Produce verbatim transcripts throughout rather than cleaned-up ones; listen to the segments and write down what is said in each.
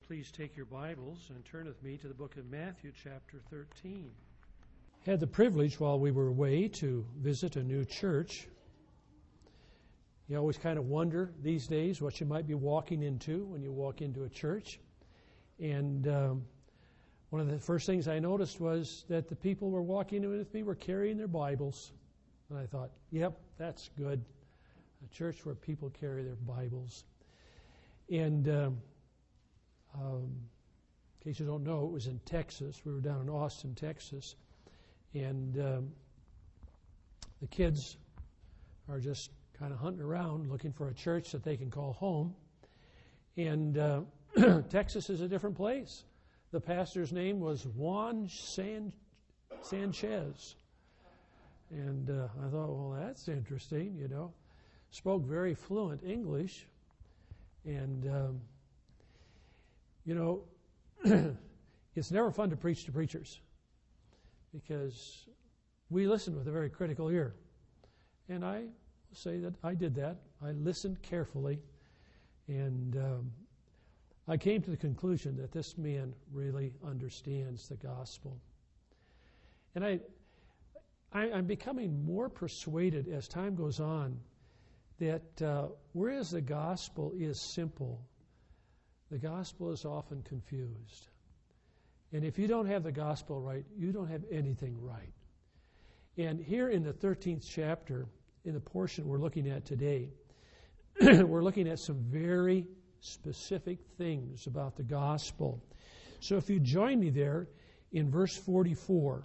please take your Bibles and turn with me to the book of Matthew, chapter thirteen. Had the privilege while we were away to visit a new church. You always kind of wonder these days what you might be walking into when you walk into a church. And um, one of the first things I noticed was that the people were walking in with me were carrying their Bibles. And I thought, yep, that's good. A church where people carry their Bibles. And um, um, in case you don't know, it was in Texas. We were down in Austin, Texas. And um, the kids are just kind of hunting around looking for a church that they can call home. And uh, Texas is a different place. The pastor's name was Juan San- Sanchez. And uh, I thought, well, that's interesting, you know. Spoke very fluent English. And, um, you know, it's never fun to preach to preachers because we listen with a very critical ear. And I say that I did that. I listened carefully. And um, I came to the conclusion that this man really understands the gospel. And I, I, I'm becoming more persuaded as time goes on that uh, whereas the gospel is simple, the gospel is often confused. And if you don't have the gospel right, you don't have anything right. And here in the thirteenth chapter, in the portion we're looking at today, we're looking at some very specific things about the gospel. So if you join me there in verse forty-four,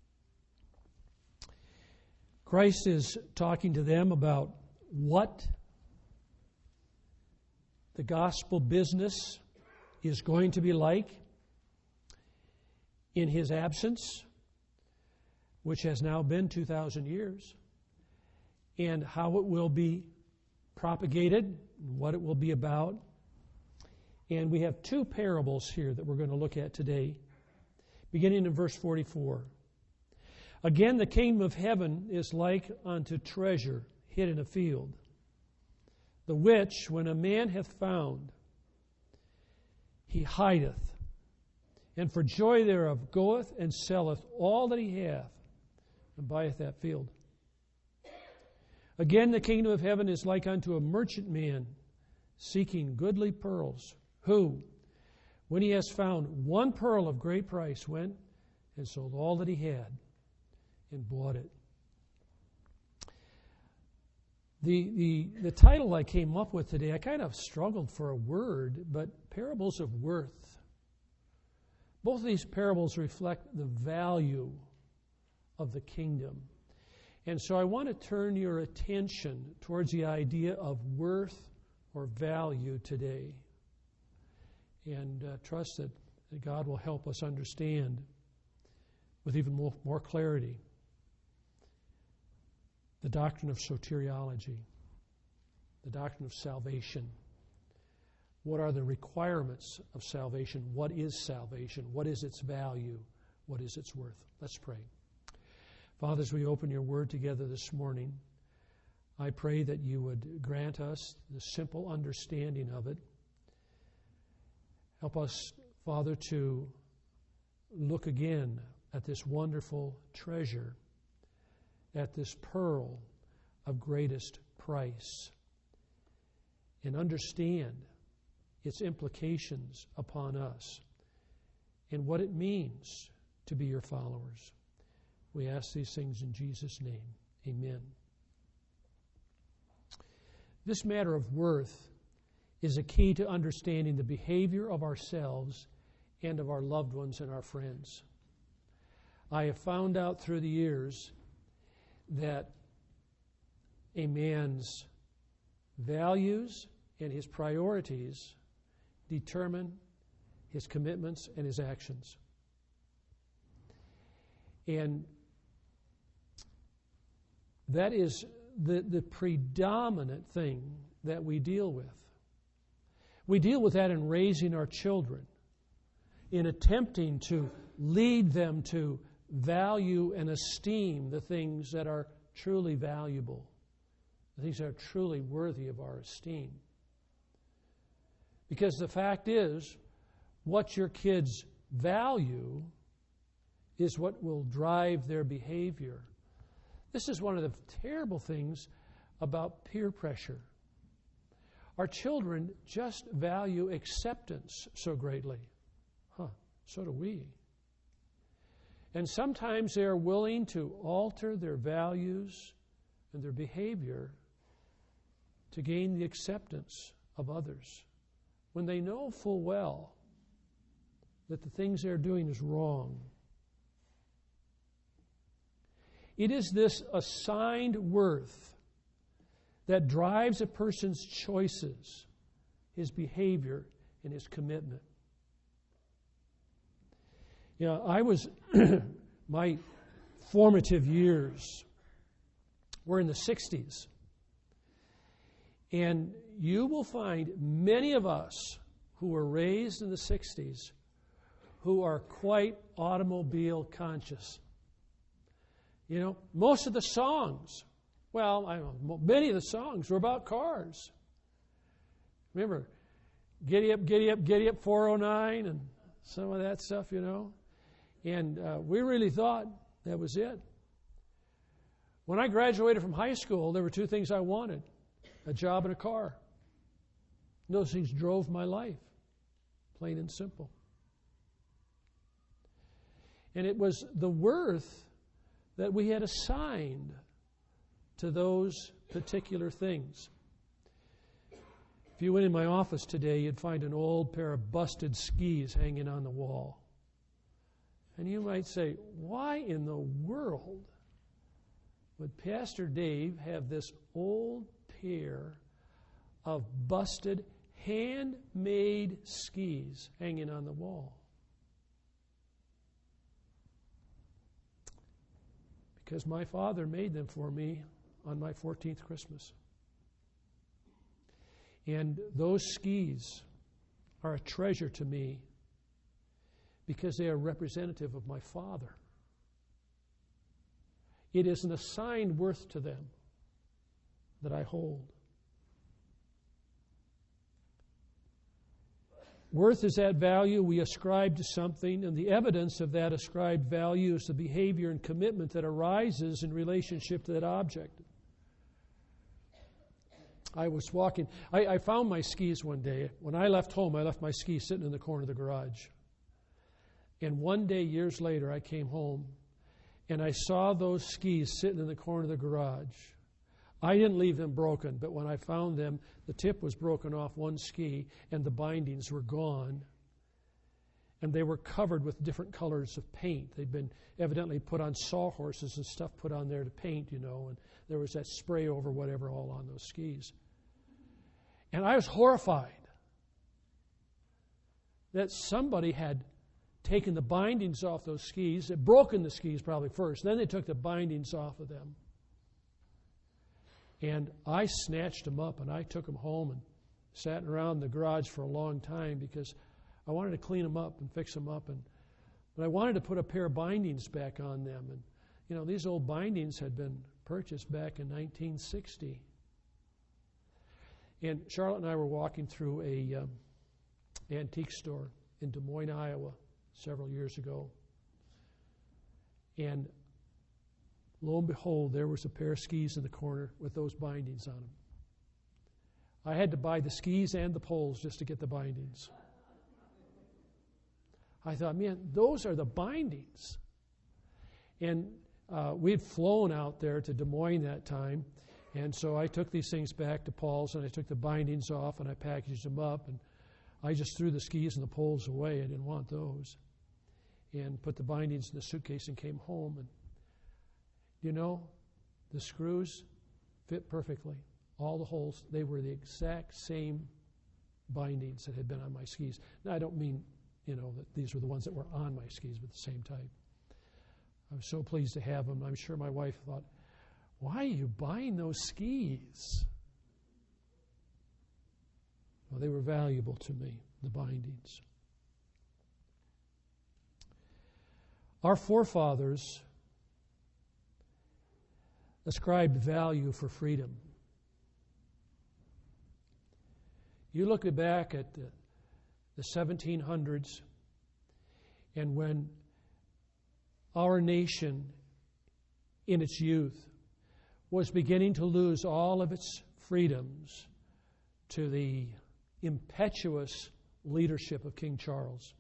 Christ is talking to them about what the gospel business is going to be like in his absence, which has now been two thousand years, and how it will be propagated, what it will be about. And we have two parables here that we're going to look at today, beginning in verse forty-four. Again, the kingdom of heaven is like unto treasure hid in a field, the which, when a man hath found, he hideth, and for joy thereof goeth and selleth all that he hath, and buyeth that field. Again, the kingdom of heaven is like unto a merchant man seeking goodly pearls, who, when he has found one pearl of great price, went and sold all that he had and bought it. The, the, the title I came up with today, I kind of struggled for a word, but parables of worth. Both of these parables reflect the value of the kingdom. And so I want to turn your attention towards the idea of worth or value today. And uh, trust that, that God will help us understand with even more, more clarity the doctrine of soteriology, the doctrine of salvation. What are the requirements of salvation? What is salvation? What is its value? What is its worth? Let's pray. Father, as we open your word together this morning, I pray that you would grant us the simple understanding of it. Help us, Father, to look again at this wonderful treasure, at this pearl of greatest price, and understand its implications upon us and what it means to be your followers. We ask these things in Jesus' name. Amen. This matter of worth is a key to understanding the behavior of ourselves and of our loved ones and our friends. I have found out through the years that a man's values and his priorities determine his commitments and his actions. And that is the, the predominant thing that we deal with. We deal with that in raising our children, in attempting to lead them to value and esteem the things that are truly valuable, the things that are truly worthy of our esteem. Because the fact is, what your kids value is what will drive their behavior. This is one of the terrible things about peer pressure. Our children just value acceptance so greatly. Huh, so do we. And sometimes they are willing to alter their values and their behavior to gain the acceptance of others when they know full well that the things they're doing is wrong. It is this assigned worth that drives a person's choices, his behavior, and his commitment. You know, I was, my formative years were in the sixties. And you will find many of us who were raised in the sixties who are quite automobile conscious. You know, most of the songs, well, I don't know, many of the songs were about cars. Remember, Giddy Up, Giddy Up, Giddy Up four oh nine and some of that stuff, you know. And uh, we really thought that was it. When I graduated from high school, there were two things I wanted: a job and a car. And those things drove my life, plain and simple. And it was the worth that we had assigned to those particular things. If you went in my office today, you'd find an old pair of busted skis hanging on the wall. And you might say, why in the world would Pastor Dave have this old pair of busted, handmade skis hanging on the wall? Because my father made them for me on my fourteenth Christmas. And those skis are a treasure to me because they are representative of my father. It is an assigned worth to them that I hold. Worth is that value we ascribe to something, and the evidence of that ascribed value is the behavior and commitment that arises in relationship to that object. I was walking, I, I found my skis one day. When I left home, I left my skis sitting in the corner of the garage. And one day, years later, I came home, and I saw those skis sitting in the corner of the garage. I didn't leave them broken, but when I found them, the tip was broken off one ski and the bindings were gone. And they were covered with different colors of paint. They'd been evidently put on sawhorses and stuff put on there to paint, you know, and there was that spray over whatever all on those skis. And I was horrified that somebody had taken the bindings off those skis, had broken the skis probably first, then they took the bindings off of them. And I snatched them up and I took them home and sat around the garage for a long time because I wanted to clean them up and fix them up. And but I wanted to put a pair of bindings back on them. And, you know, these old bindings had been purchased back in nineteen sixty. And Charlotte and I were walking through a um, antique store in Des Moines, Iowa, several years ago. And lo and behold, there was a pair of skis in the corner with those bindings on them. I had to buy the skis and the poles just to get the bindings. I thought, man, those are the bindings. And uh, we'd flown out there to Des Moines that time, and so I took these things back to Paul's, and I took the bindings off, and I packaged them up, and I just threw the skis and the poles away. I didn't want those. And put the bindings in the suitcase and came home, and you know, the screws fit perfectly. All the holes, they were the exact same bindings that had been on my skis. Now, I don't mean, you know, that these were the ones that were on my skis, but the same type. I was so pleased to have them. I'm sure my wife thought, why are you buying those skis? Well, they were valuable to me, the bindings. Our forefathers ascribed value for freedom. You look back at the, the seventeen hundreds, and when our nation in its youth was beginning to lose all of its freedoms to the impetuous leadership of King Charles.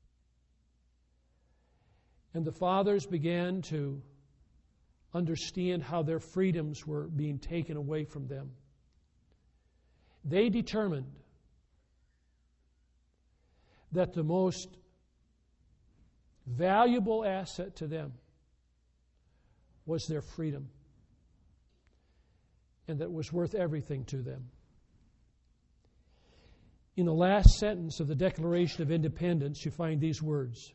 And the fathers began to understand how their freedoms were being taken away from them. They determined that the most valuable asset to them was their freedom, and that it was worth everything to them. In the last sentence of the Declaration of Independence, you find these words: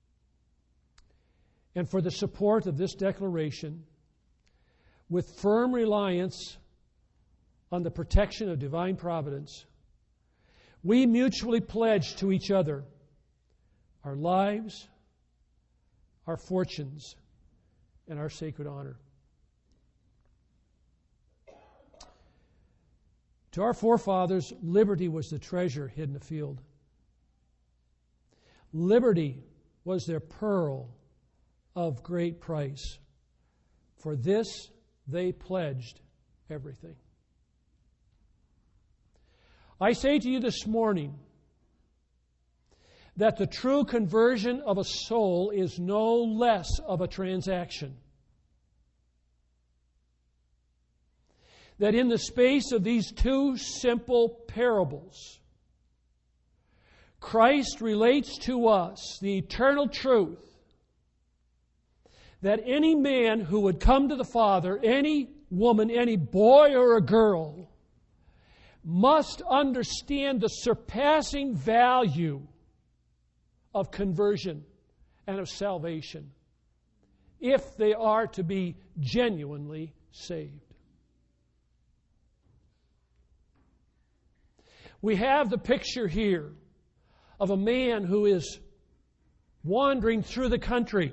"And for the support of this declaration, with firm reliance on the protection of divine providence, we mutually pledge to each other our lives, our fortunes, and our sacred honor." To our forefathers, liberty was the treasure hidden afield. Liberty was their pearl of great price. For this they pledged everything. I say to you this morning that the true conversion of a soul is no less of a transaction. That in the space of these two simple parables, Christ relates to us the eternal truth that any man who would come to the Father, any woman, any boy or a girl, must understand the surpassing value of conversion and of salvation if they are to be genuinely saved. We have the picture here of a man who is wandering through the country.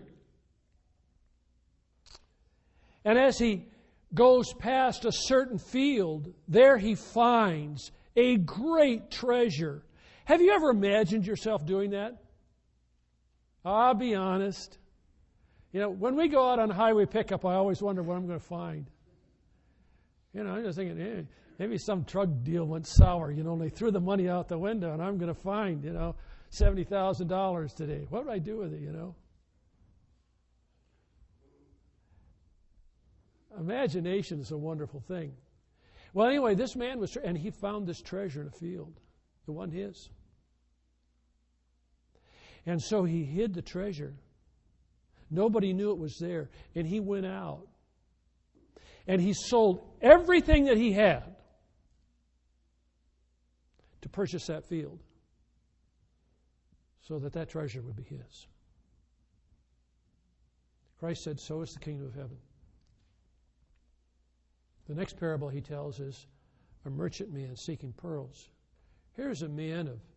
And as he goes past a certain field, there he finds a great treasure. Have you ever imagined yourself doing that? I'll be honest. You know, when we go out on highway pickup, I always wonder what I'm going to find. You know, I'm just thinking, hey, maybe some drug deal went sour. You know, and they threw the money out the window, and I'm going to find, you know, seventy thousand dollars today. What do I do with it, you know? Imagination is a wonderful thing. Well, anyway, this man was, and he found this treasure in a field. It wasn't his. And so he hid the treasure. Nobody knew it was there. And he went out. And he sold everything that he had to purchase that field so that that treasure would be his. Christ said, "So is the kingdom of heaven." The next parable he tells is a merchant man seeking pearls. Here's a man of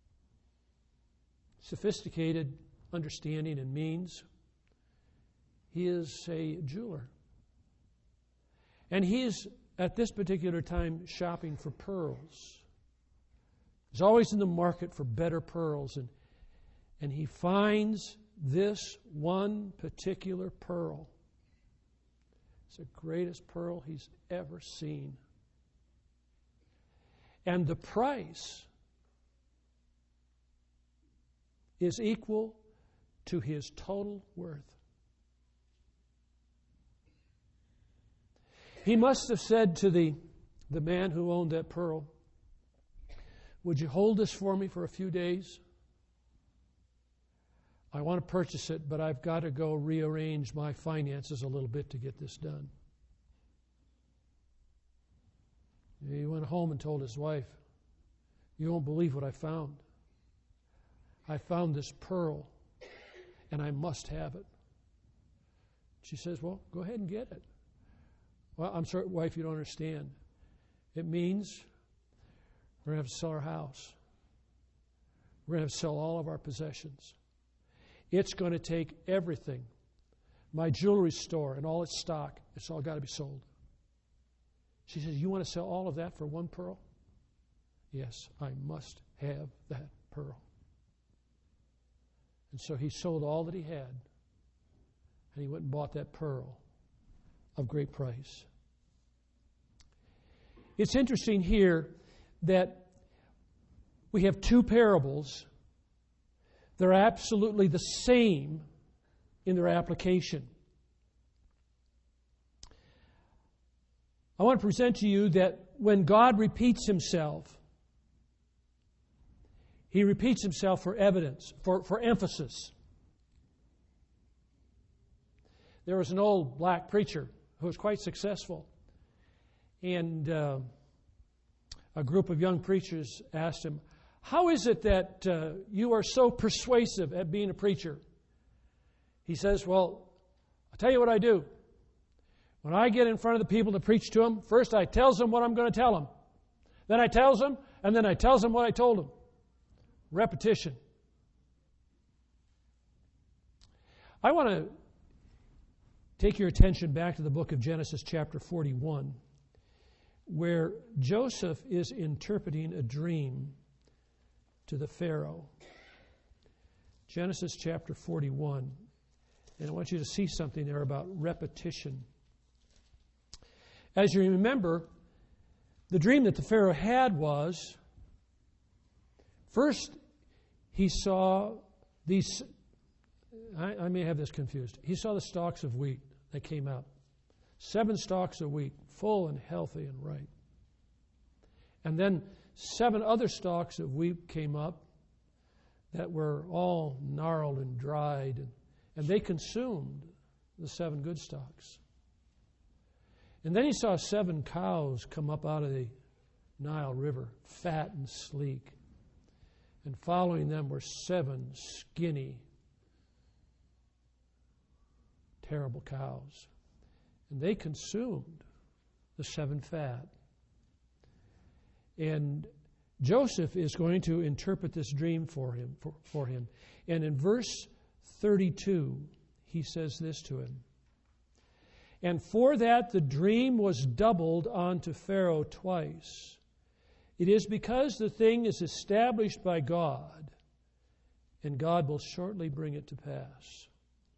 sophisticated understanding and means. He is a jeweler. And he's, at this particular time, shopping for pearls. He's always in the market for better pearls. And, and he finds this one particular pearl. It's the greatest pearl he's ever seen. And the price is equal to his total worth. He must have said to the, the man who owned that pearl, "Would you hold this for me for a few days? I want to purchase it, but I've got to go rearrange my finances a little bit to get this done." He went home and told his wife, "You won't believe what I found. I found this pearl, and I must have it." She says, "Well, go ahead and get it." "Well, I'm sorry, wife, you don't understand. It means we're going to have to sell our house. We're going to have to sell all of our possessions. It's going to take everything. My jewelry store and all its stock, it's all got to be sold." She says, "You want to sell all of that for one pearl?" "Yes, I must have that pearl." And so he sold all that he had, and he went and bought that pearl of great price. It's interesting here that we have two parables. They're absolutely the same in their application. I want to present to you that when God repeats himself, he repeats himself for evidence, for, for emphasis. There was an old black preacher who was quite successful. And uh, a group of young preachers asked him, "How is it that uh, you are so persuasive at being a preacher?" He says, "Well, I'll tell you what I do. When I get in front of the people to preach to them, first I tells them what I'm going to tell them. Then I tells them, and then I tells them what I told them. Repetition." I want to take your attention back to the book of Genesis chapter forty-one, where Joseph is interpreting a dream to the Pharaoh. Genesis chapter forty-one. And I want you to see something there about repetition. As you remember, the dream that the Pharaoh had was, first he saw these, I, I may have this confused. He saw the stalks of wheat that came out. Seven stalks of wheat, full and healthy and ripe. And then seven other stalks of wheat came up that were all gnarled and dried, and, and they consumed the seven good stalks. And then he saw seven cows come up out of the Nile River, fat and sleek. And following them were seven skinny, terrible cows. And they consumed the seven fat. And Joseph is going to interpret this dream for him. For, for him. And in verse thirty-two, he says this to him. "And for that the dream was doubled unto Pharaoh twice. It is because the thing is established by God, and God will shortly bring it to pass."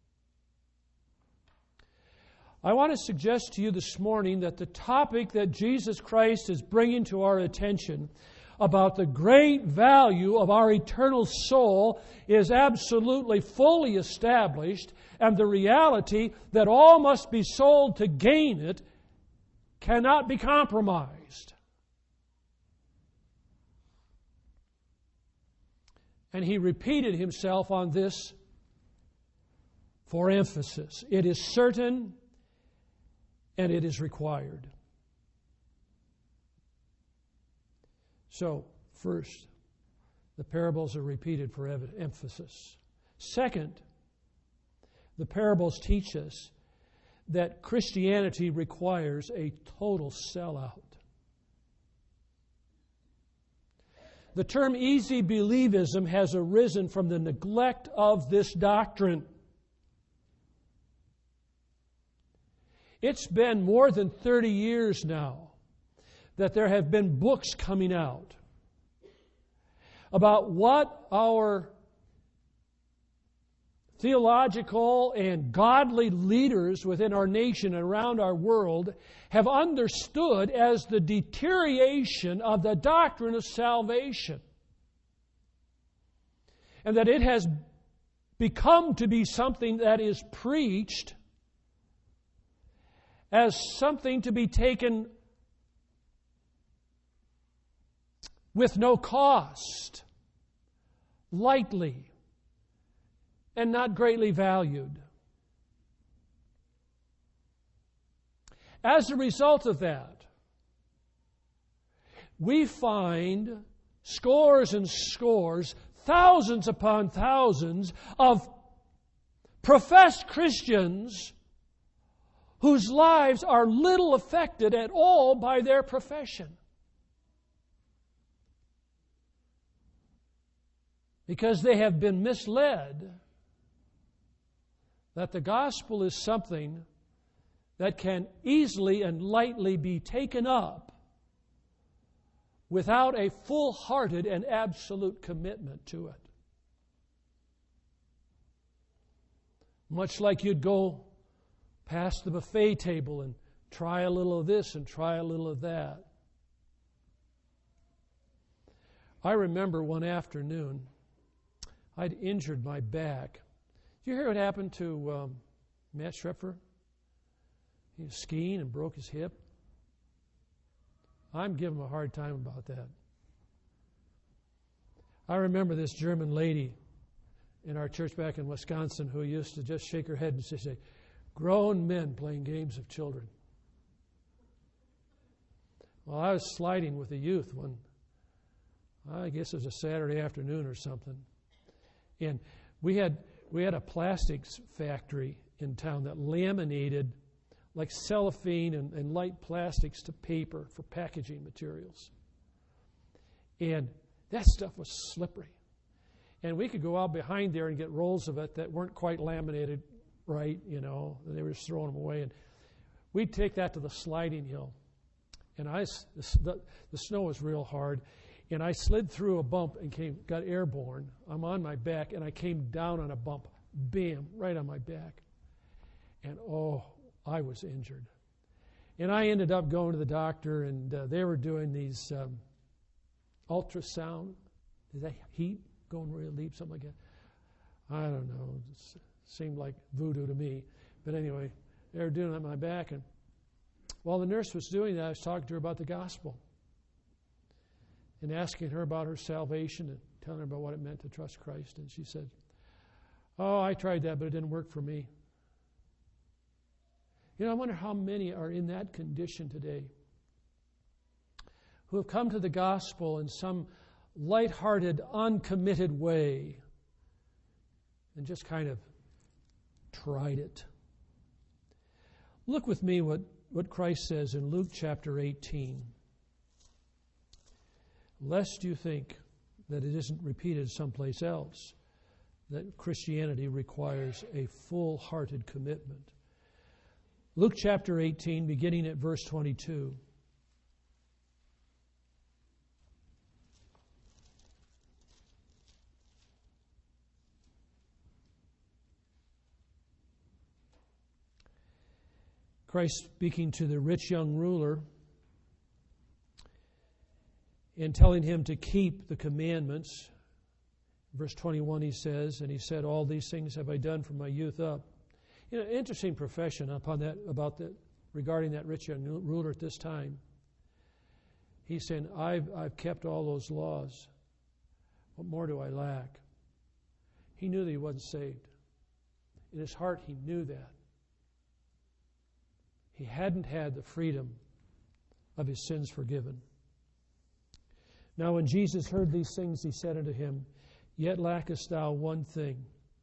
I want to suggest to you this morning that the topic that Jesus Christ is bringing to our attention about the great value of our eternal soul is absolutely fully established, and the reality that all must be sold to gain it cannot be compromised. And he repeated himself on this for emphasis. It is certain and it is required. So, first, the parables are repeated for emphasis. Second, the parables teach us that Christianity requires a total sellout. The term easy believism has arisen from the neglect of this doctrine. It's been more than thirty years now that there have been books coming out about what our theological and godly leaders within our nation and around our world have understood as the deterioration of the doctrine of salvation. And that it has become to be something that is preached as something to be taken with no cost, lightly, and not greatly valued. As a result of that, we find scores and scores, thousands upon thousands of professed Christians whose lives are little affected at all by their profession. Because they have been misled that the gospel is something that can easily and lightly be taken up without a full-hearted and absolute commitment to it. Much like you'd go past the buffet table and try a little of this and try a little of that. I remember one afternoon, I'd injured my back. Did you hear what happened to um, Matt Schrepfer? He was skiing and broke his hip. I'm giving him a hard time about that. I remember this German lady in our church back in Wisconsin who used to just shake her head and say, grown men playing games of children. Well, I was sliding with the youth one, I guess it was a Saturday afternoon or something. And we had we had a plastics factory in town that laminated like cellophane and, and light plastics to paper for packaging materials. And that stuff was slippery. And we could go out behind there and get rolls of it that weren't quite laminated right, you know. They were just throwing them away. And we'd take that to the sliding hill. And I, the, the snow was real hard. And I slid through a bump and came, got airborne. I'm on my back, and I came down on a bump. Bam, right on my back. And, oh, I was injured. And I ended up going to the doctor, and uh, they were doing these um, ultrasound. Is that heat going real deep, something like that? I don't know. It seemed like voodoo to me. But anyway, they were doing it on my back. And while the nurse was doing that, I was talking to her about the gospel and asking her about her salvation and telling her about what it meant to trust Christ. And she said, oh, I tried that, but it didn't work for me. You know, I wonder how many are in that condition today who have come to the gospel in some lighthearted, uncommitted way and just kind of tried it. Look with me what, what Christ says in Luke chapter eighteen. Lest you think that it isn't repeated someplace else, that Christianity requires a full-hearted commitment. Luke chapter eighteen, beginning at verse twenty-two. Christ speaking to the rich young ruler and telling him to keep the commandments. Verse twenty-one he says, and he said, all these things have I done from my youth up. You know, interesting profession upon that about that regarding that rich young ruler at this time. He's saying, I've I've kept all those laws. What more do I lack? He knew that he wasn't saved. In his heart he knew that. He hadn't had the freedom of his sins forgiven. Now when Jesus heard these things, he said unto him, yet lackest thou one thing.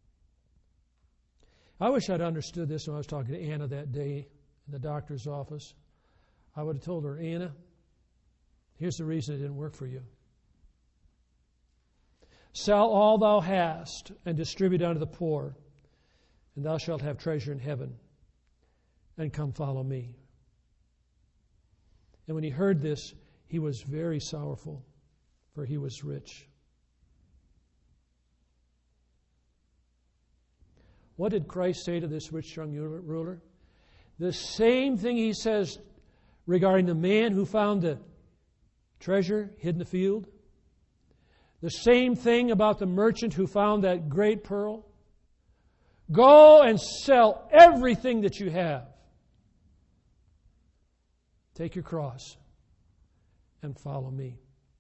I wish I'd understood this when I was talking to Anna that day in the doctor's office. I would have told her, Anna, here's the reason it didn't work for you. Sell all thou hast and distribute unto the poor, and thou shalt have treasure in heaven. And come follow me. And when he heard this, he was very sorrowful, for he was rich. What did Christ say to this rich young ruler? The same thing he says regarding the man who found the treasure hid in the field. The same thing about the merchant who found that great pearl. Go and sell everything that you have. Take your cross and follow me.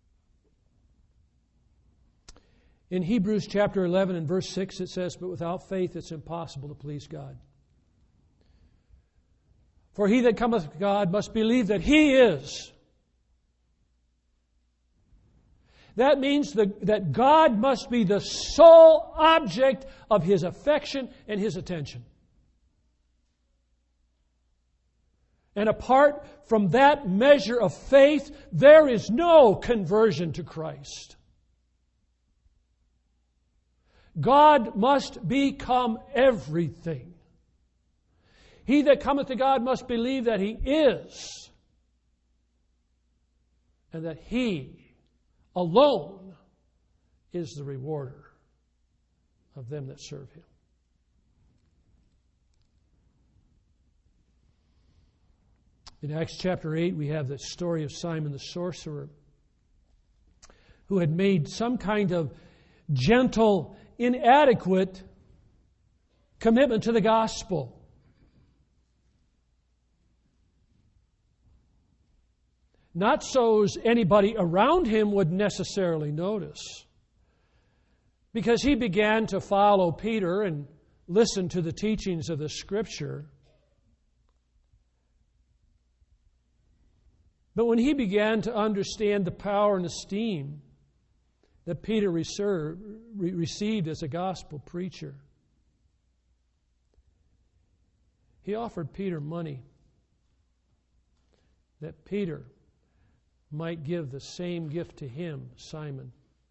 In Hebrews chapter eleven and verse six it says, but without faith it's impossible to please God. For he that cometh to God must believe that He is. That means the, that God must be the sole object of His affection and His attention. And apart from that measure of faith, there is no conversion to Christ. God must become everything. He that cometh to God must believe that He is, and that He alone is the rewarder of them that serve Him. In Acts chapter eight, we have the story of Simon the sorcerer, who had made some kind of gentle, inadequate commitment to the gospel. Not so as anybody around him would necessarily notice, because he began to follow Peter and listen to the teachings of the Scripture. But when he began to understand the power and esteem that Peter reserved, re- received as a gospel preacher, he offered Peter money that Peter might give the same gift to him, Simon.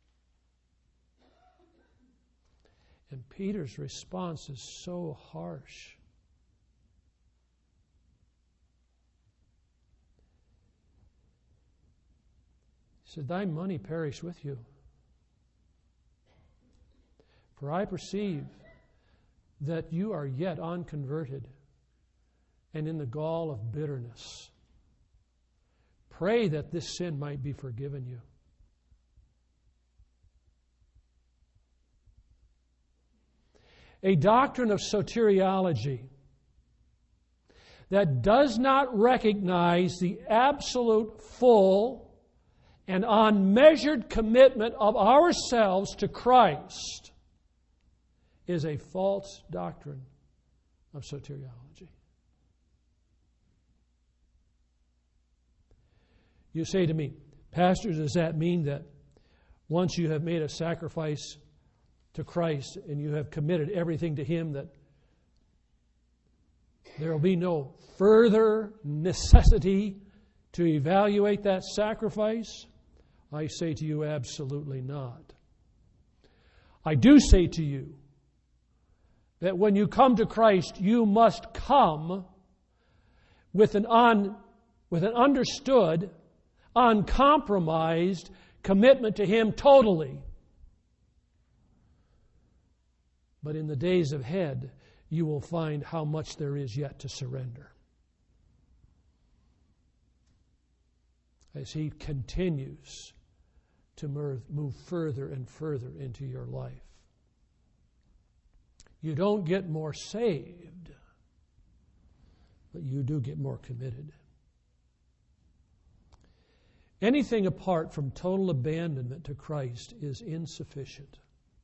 And Peter's response is so harsh. He said, "Thy money perish with you. For I perceive that you are yet unconverted and in the gall of bitterness. Pray that this sin might be forgiven you." A doctrine of soteriology that does not recognize the absolute, full, and unmeasured commitment of ourselves to Christ is a false doctrine of soteriology. You say to me, "Pastor, does that mean that once you have made a sacrifice to Christ and you have committed everything to Him, that there will be no further necessity to evaluate that sacrifice?" I say to you, absolutely not. I do say to you that when you come to Christ, you must come with an un, with an understood, uncompromised commitment to Him totally. But in the days ahead, you will find how much there is yet to surrender, as He continues to move further and further into your life. You don't get more saved, but you do get more committed. Anything apart from total abandonment to Christ is insufficient.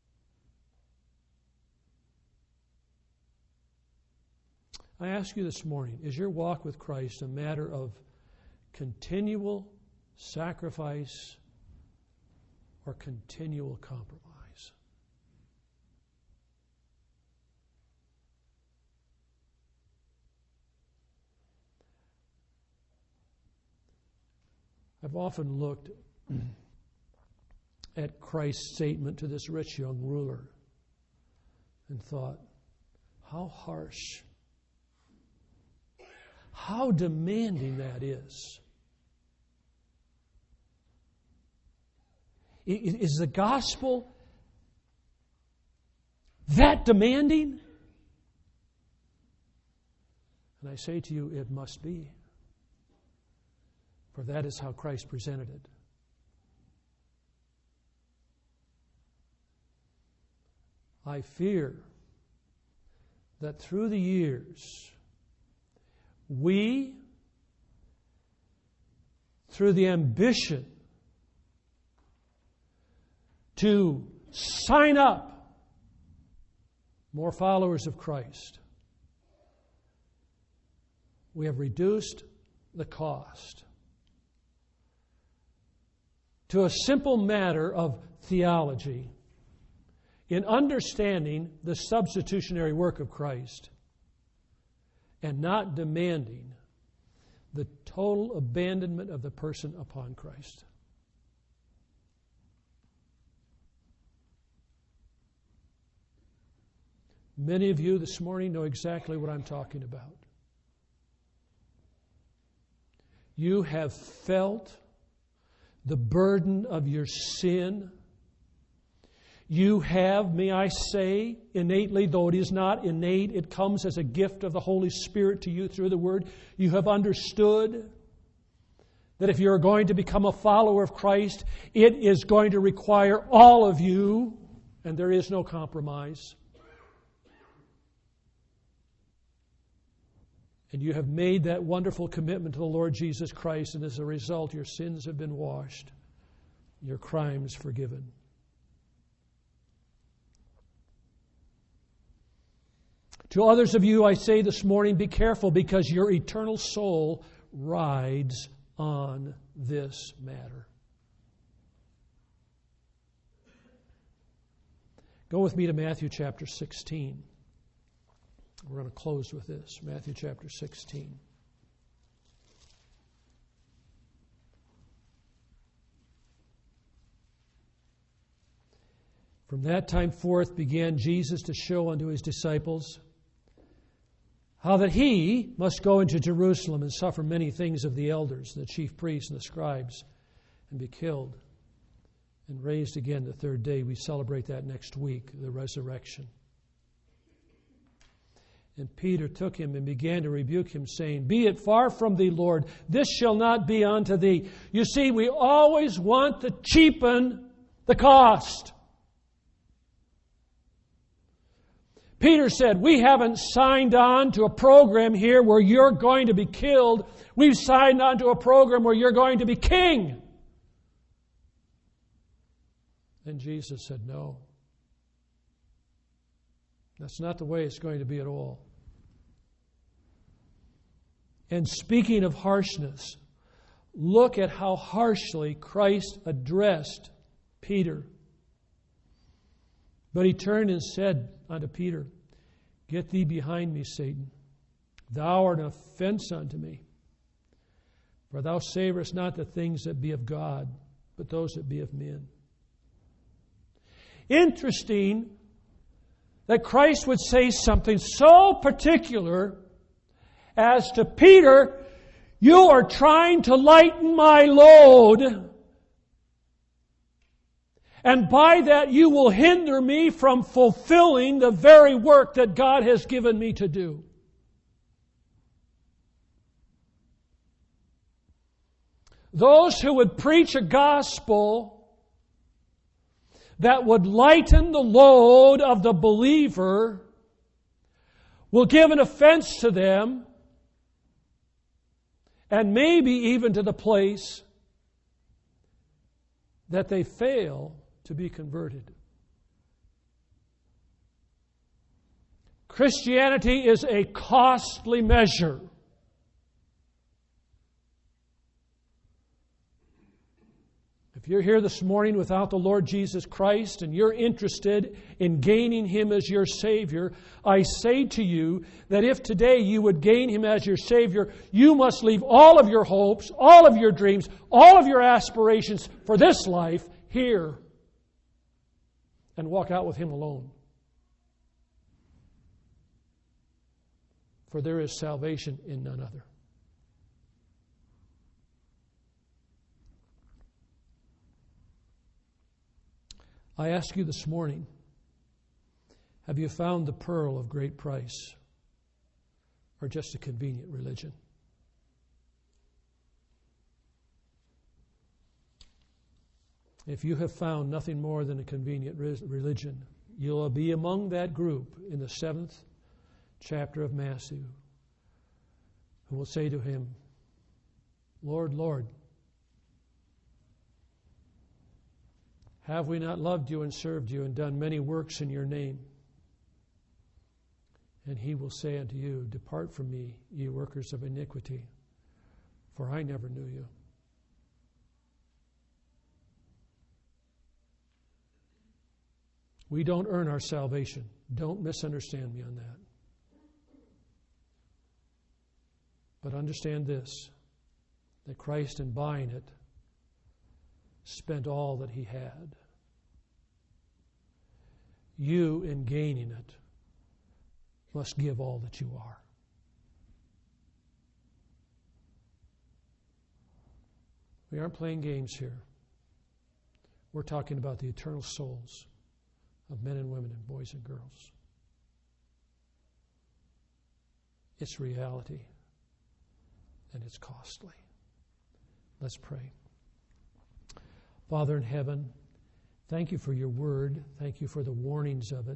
I ask you this morning, is your walk with Christ a matter of continual sacrifice or continual compromise? I've often looked at Christ's statement to this rich young ruler and thought, how harsh, how demanding that is. Is the gospel that demanding? And I say to you, it must be. For that is how Christ presented it. I fear that through the years, we, through the ambition to sign up more followers of Christ, we have reduced the cost to a simple matter of theology in understanding the substitutionary work of Christ and not demanding the total abandonment of the person upon Christ. Many of you this morning know exactly what I'm talking about. You have felt the burden of your sin. You have, may I say, innately, though it is not innate, it comes as a gift of the Holy Spirit to you through the Word. You have understood that if you're going to become a follower of Christ, it is going to require all of you, and there is no compromise. And you have made that wonderful commitment to the Lord Jesus Christ, and as a result, your sins have been washed, your crimes forgiven. To others of you, I say this morning, be careful, because your eternal soul rides on this matter. Go with me to Matthew chapter sixteen. We're going to close with this. Matthew chapter sixteen. From that time forth began Jesus to show unto his disciples how that he must go into Jerusalem and suffer many things of the elders, the chief priests, and the scribes, and be killed, and raised again the third day. We celebrate that next week, the resurrection. And Peter took him and began to rebuke him, saying, Be it far from thee, Lord, this shall not be unto thee. You see, we always want to cheapen the cost. Peter said, we haven't signed on to a program here where you're going to be killed. We've signed on to a program where you're going to be king. And Jesus said, no. That's not the way it's going to be at all. And speaking of harshness, look at how harshly Christ addressed Peter. But he turned and said unto Peter, Get thee behind me, Satan. Thou art an offense unto me. For thou savorest not the things that be of God, but those that be of men. Interesting that Christ would say something so particular as to Peter, you are trying to lighten my load, and by that you will hinder me from fulfilling the very work that God has given me to do. Those who would preach a gospel that would lighten the load of the believer will give an offense to them, and maybe even to the place that they fail to be converted. Christianity is a costly measure. If you're here this morning without the Lord Jesus Christ and you're interested in gaining Him as your Savior, I say to you that if today you would gain Him as your Savior, you must leave all of your hopes, all of your dreams, all of your aspirations for this life here and walk out with Him alone. For there is salvation in none other. I ask you this morning, have you found the pearl of great price, or just a convenient religion? If you have found nothing more than a convenient religion, you'll be among that group in the seventh chapter of Matthew who will say to Him, Lord, Lord, have we not loved you and served you and done many works in your name? And He will say unto you, Depart from me, ye workers of iniquity, for I never knew you. We don't earn our salvation. Don't misunderstand me on that. But understand this, that Christ, in buying it, spent all that He had. You, in gaining it, must give all that you are. We aren't playing games here. We're talking about the eternal souls of men and women and boys and girls. It's reality, and it's costly. Let's pray. Father in heaven, thank you for your word. Thank you for the warnings of it.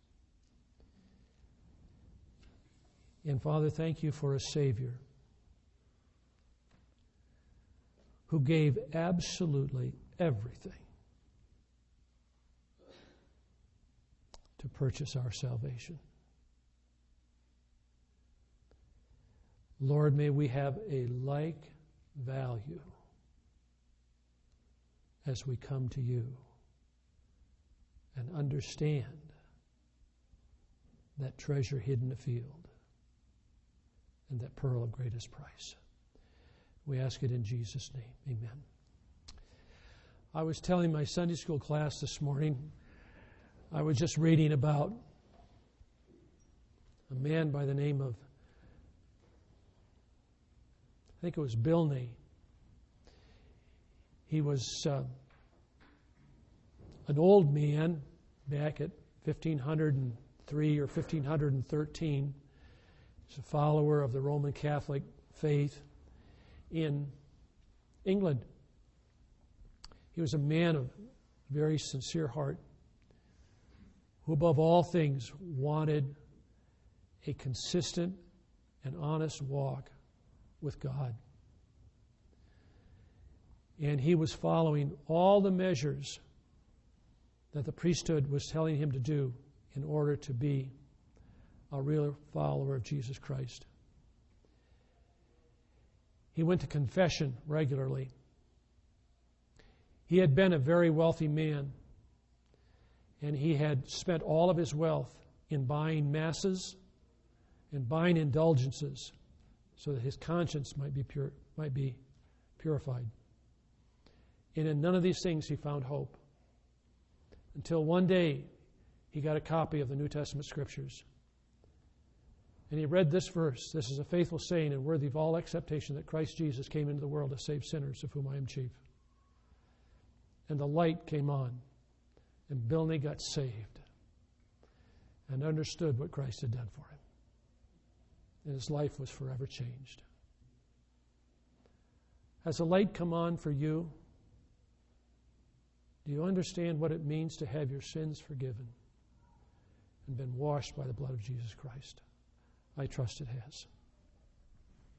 And Father, thank you for a Savior who gave absolutely everything to purchase our salvation. Lord, may we have a like value as we come to you and understand that treasure hidden in a field and that pearl of greatest price. We ask it in Jesus' name. Amen. I was telling my Sunday school class this morning, I was just reading about a man by the name of, I think it was Bilney. He was uh, an old man back at fifteen oh three or fifteen thirteen. He's a follower of the Roman Catholic faith in England. He was a man of very sincere heart who above all things wanted a consistent and honest walk with God. And he was following all the measures that the priesthood was telling him to do in order to be a real follower of Jesus Christ. He went to confession regularly. He had been a very wealthy man, and he had spent all of his wealth in buying masses and buying indulgences so that his conscience might be pure, might be purified. And in none of these things he found hope. Until one day he got a copy of the New Testament Scriptures. And he read this verse. This is a faithful saying and worthy of all acceptation that Christ Jesus came into the world to save sinners, of whom I am chief. And the light came on, and Bilney got saved and understood what Christ had done for him. And his life was forever changed. Has the light come on for you? Do you understand what it means to have your sins forgiven and been washed by the blood of Jesus Christ? I trust it has.